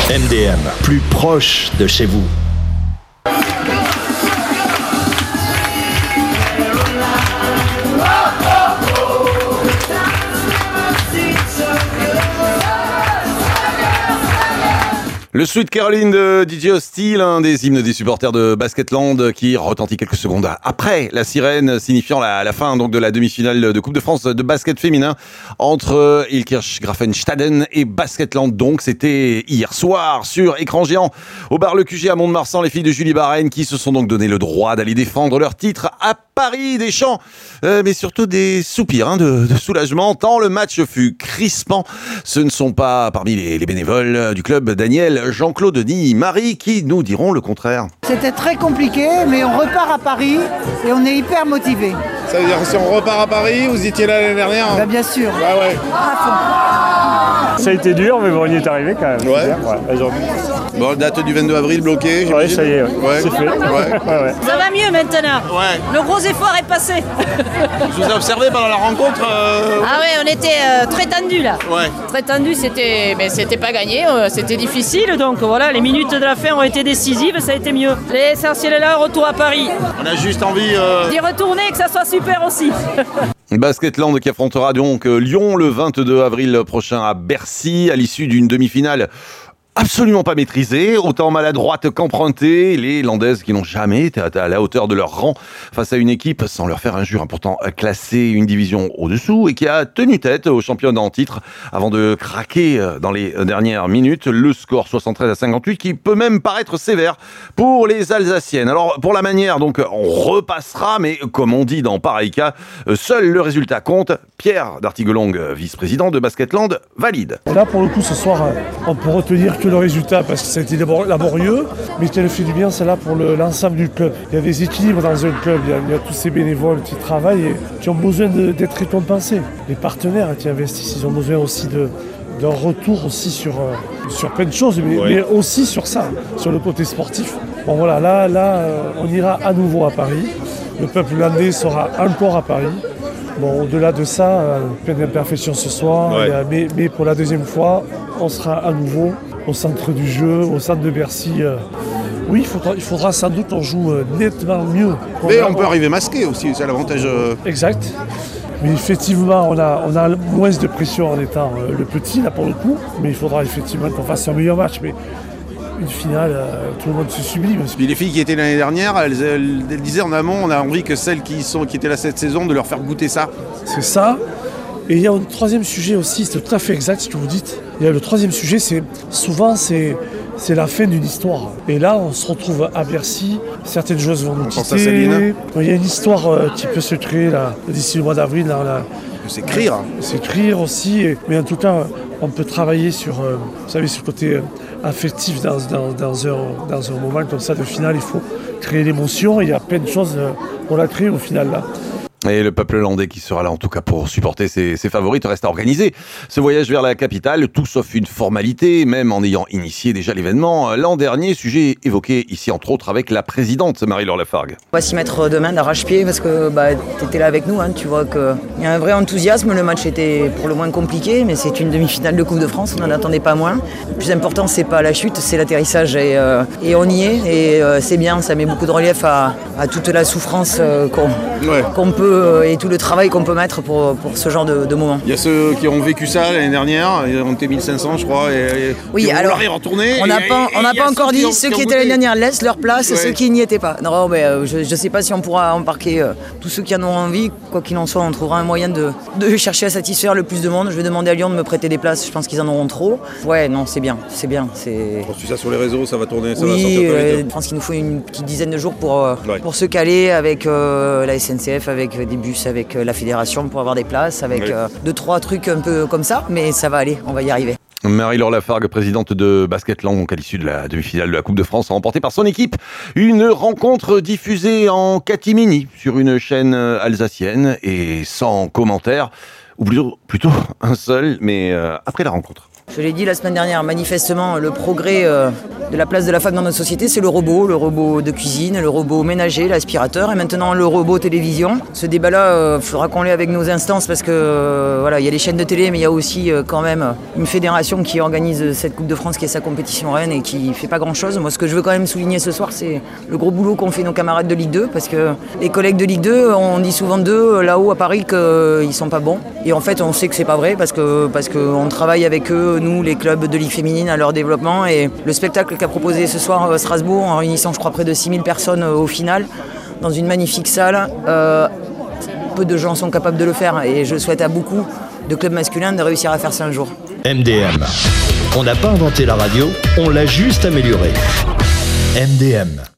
MDM, plus proche de chez vous. Le Sweet Caroline de DJ Hostile, un des hymnes des supporters de Basketland qui retentit quelques secondes après la sirène, signifiant la fin donc de la demi-finale de Coupe de France de basket féminin entre Ilkirch Grafenstaden et Basketland. Donc c'était hier soir sur écran géant au bar Le QG à Mont-de-Marsan, les filles de Julie Barène qui se sont donc donné le droit d'aller défendre leur titre à Paris, des chants, mais surtout des soupirs de soulagement, tant le match fut crispant. Ce ne sont pas parmi les bénévoles du club Daniel, Jean-Claude, Denis, Marie qui nous diront le contraire. C'était très compliqué, mais on repart à Paris et on est hyper motivés. Ça veut dire que si on repart à Paris, vous étiez là l'année dernière hein? Bien sûr. Bah ouais. À fond. Ça a été dur, mais bon, on y est arrivé quand même. Ouais. Aujourd'hui. Bon, date du 22 avril bloquée. Ouais, ça y est, c'est fait. Ouais. Ça va mieux maintenant. Ouais. Le gros effort est passé. Je vous ai observé pendant la rencontre. Ah ouais, on était très tendus là. Ouais. Très tendus, c'était pas gagné, c'était difficile. Donc voilà, les minutes de la fin ont été décisives, ça a été mieux. L'essentiel est là, retour à Paris. On a juste envie. D'y retourner, que ça soit super aussi. Basketland qui affrontera donc Lyon le 22 avril prochain à Bercy à l'issue d'une demi-finale absolument pas maîtrisée, autant maladroite qu'empruntée. Les Landaises qui n'ont jamais été à la hauteur de leur rang face à une équipe, sans leur faire injure, pourtant classée une division au-dessous et qui a tenu tête aux championnes en titre avant de craquer dans les dernières minutes. Le score 73-58 qui peut même paraître sévère pour les Alsaciennes. Alors pour la manière, donc on repassera, mais comme on dit dans pareil cas, seul le résultat compte. Pierre d'Artiguelong, vice-président de Basketland, valide. Là pour le coup ce soir, on peut retenir que le résultat parce que ça a été laborieux, mais qu'elle fait du bien, c'est là pour l'ensemble du club. Il y a des équilibres dans un club, il y a tous ces bénévoles qui travaillent et qui ont besoin d'être récompensés. Les partenaires qui investissent, ils ont besoin aussi d'un retour aussi sur plein de choses, mais aussi sur ça, sur le côté sportif. Bon voilà, là on ira à nouveau à Paris. Le peuple landais sera encore à Paris. Bon, au-delà de ça, plein d'imperfections ce soir, mais pour la deuxième fois, on sera à nouveau au centre du jeu, au centre de Bercy. Oui, il faudra sans doute qu'on joue nettement mieux. Mais on peut arriver masqué aussi, c'est l'avantage. Exact. Mais effectivement, on a moins de pression en étant le petit, là pour le coup. Mais il faudra effectivement qu'on fasse un meilleur match. Mais une finale, tout le monde se sublime. Puis les filles qui étaient l'année dernière, elles disaient en amont, on a envie que celles qui étaient là cette saison, de leur faire goûter ça. C'est ça. Et il y a un troisième sujet aussi, c'est tout à fait exact ce que vous dites. Il y a le troisième sujet, c'est la fin d'une histoire. Et là, on se retrouve à Bercy, certaines joueuses vont nous quitter. Pense à Céline. Il y a une histoire qui peut se créer là, d'ici le mois d'avril. S'écrire. S'écrire aussi, mais en tout cas, on peut travailler sur, vous savez, sur le côté affectif dans un moment comme ça de finale. Il faut créer l'émotion, il y a plein de choses pour la créer au final là. Et le peuple landais qui sera là en tout cas pour supporter ses favorites reste à organiser. Ce voyage vers la capitale, tout sauf une formalité, même en ayant initié déjà l'événement l'an dernier, sujet évoqué ici entre autres avec la présidente Marie-Laure Lafargue. On va s'y mettre demain d'arrache-pied parce que tu étais là avec nous, tu vois qu'il y a un vrai enthousiasme. Le match était pour le moins compliqué, mais c'est une demi-finale de Coupe de France, on n'en attendait pas moins. Le plus important, c'est pas la chute, c'est l'atterrissage et on y est. Et c'est bien, ça met beaucoup de relief à toute la souffrance qu'on peut et tout le travail qu'on peut mettre pour ce genre de moment. Il y a ceux qui ont vécu ça l'année dernière, ils ont été 1500 je crois, et oui, alors y retourner. On n'a pas encore dit ceux qui étaient l'année dernière laissent leur place et ceux qui n'y étaient pas. Non, mais je ne sais pas si on pourra embarquer tous ceux qui en ont envie. Quoi qu'il en soit, on trouvera un moyen de chercher à satisfaire le plus de monde. Je vais demander à Lyon de me prêter des places, je pense qu'ils en auront trop. Ouais, non, c'est bien. On suit ça sur les réseaux, ça va tourner, ça va sortir très vite. Je pense qu'il nous faut une petite dizaine de jours pour se caler avec la SNCF, avec des bus, avec la fédération pour avoir des places, avec 2-3 trucs un peu comme ça, mais ça va aller, on va y arriver. Marie-Laure Lafargue, présidente de Basketland, donc à l'issue de la demi-finale de la Coupe de France, a remporté par son équipe une rencontre diffusée en catimini sur une chaîne alsacienne et sans commentaire, ou plutôt un seul, mais après la rencontre. Je l'ai dit la semaine dernière, manifestement, le progrès de la place de la femme dans notre société, c'est le robot de cuisine, le robot ménager, l'aspirateur et maintenant le robot télévision. Ce débat-là, il faudra qu'on l'ait avec nos instances parce que voilà, il y a les chaînes de télé, mais il y a aussi quand même une fédération qui organise cette Coupe de France qui est sa compétition reine et qui fait pas grand-chose. Moi, ce que je veux quand même souligner ce soir, c'est le gros boulot qu'ont fait nos camarades de Ligue 2 parce que les collègues de Ligue 2, on dit souvent d'eux là-haut à Paris qu'ils sont pas bons. Et en fait, on sait que c'est pas vrai parce qu'on travaille avec eux, nous, les clubs de Ligue féminine, à leur développement. Et le spectacle qu'a proposé ce soir Strasbourg, en réunissant, je crois, près de 6000 personnes au final, dans une magnifique salle, peu de gens sont capables de le faire. Et je souhaite à beaucoup de clubs masculins de réussir à faire ça un jour. MDM. On n'a pas inventé la radio, on l'a juste améliorée. MDM.